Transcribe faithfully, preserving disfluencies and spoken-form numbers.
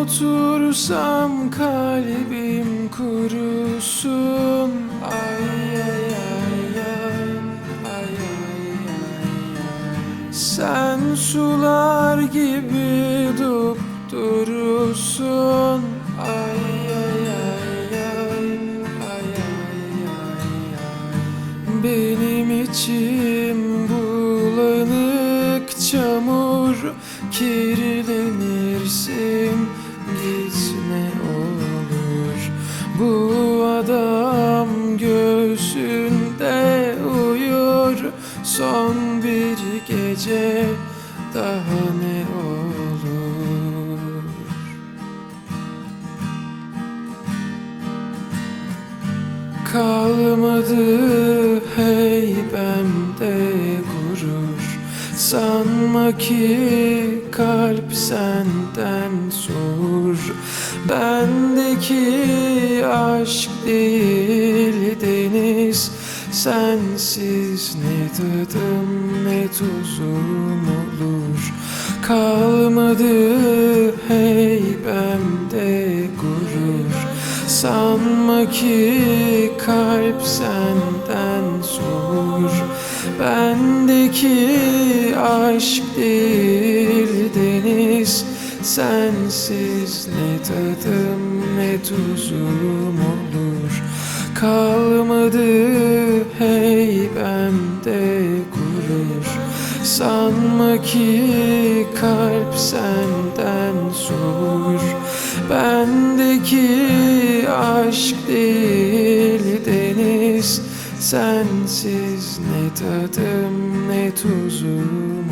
unutursam kalbim kurusun. Ay ay ay ay ay ay ay. Sen sular gibi dupdurusun. Ay ay ay ay ay ay ay. Benim içim bulanık çamur, kirlenirsin gitme olur. Bu adam göğsünde uyur, son bir gece daha ne olur. Kalmadı heybemde gurur, sanma ki kalp senden soğur. Bendeki aşk değil deniz, sensiz ne tadım ne tuzum olur. Kalmadı heybemde gurur, sanma ki kalp senden soğur. Bendeki aşk değil deniz, sensiz ne tadım ne tuzum olur. Kalmadı heybemde gurur, sanma ki kalp senden soğur. Bendeki aşk değil deniz, sensiz ne tadım ne tuzum